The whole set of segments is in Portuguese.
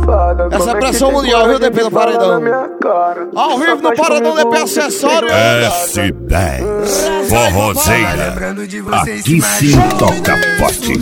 Essa é pressão mundial, viu, DP no paredão? Ao vivo no paredão DP acessório. S10 Forrozeira. Aqui sim toca forte.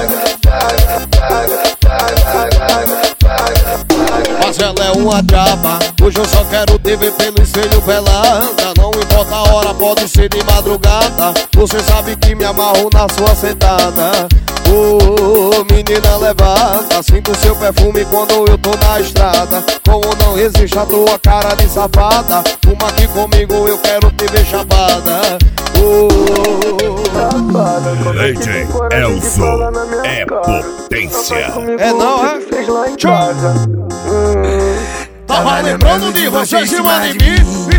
Mas ela é uma diaba. Hoje eu só quero te ver pelo espelho pelada. Não importa a hora, pode ser de madrugada. Você sabe que me amarro na sua sentada. Menina levada, sinto seu perfume quando eu tô na estrada. Como não resiste a tua cara de safada. Uma aqui comigo, eu quero te ver chapada. DJ Elzo é potência. É não, é? Tava lembrando de você em cima de mim.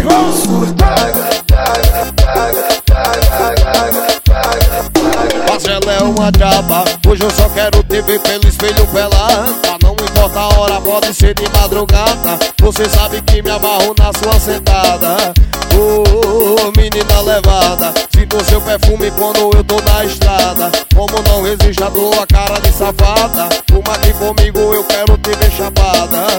Mas ela é uma diaba. Hoje eu só quero te ver pelo espelho pelada. Não importa a hora, pode ser de madrugada. Você sabe que me amarro na sua sentada. Menina levada, sinto seu perfume quando eu tô na estrada. Como não resiste a tua cara de safada. Uma aqui comigo, eu quero te ver chapada.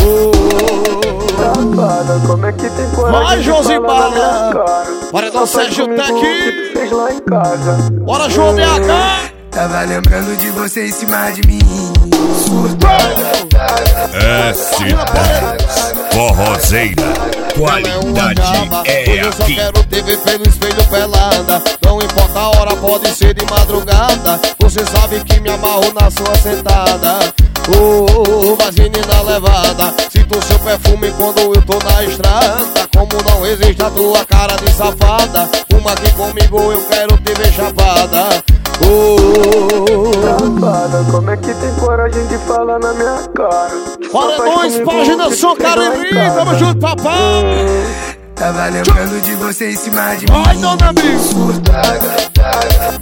Como é que tem coragem? Vai, Josibala! Paredão Sérgio Tec! Bora, João BH! Tava lembrando de você em cima de mim. S10 Forrozeira. Qualidade é eu só aqui. quero te ver pelo espelho pelada. Não importa a hora, pode ser de madrugada. Você sabe que me amarro na sua sentada. Mas menina levada, sinto seu perfume quando eu tô na estrada. Como não resiste a tua cara de safada. Uma aqui comigo, eu quero te ver chapada. Como é que tem coragem de falar na minha cara? Paredões, páginas, sou Cariri, tamo junto, papai. Tava lembrando de você em cima de mim. Ai, dona amiga.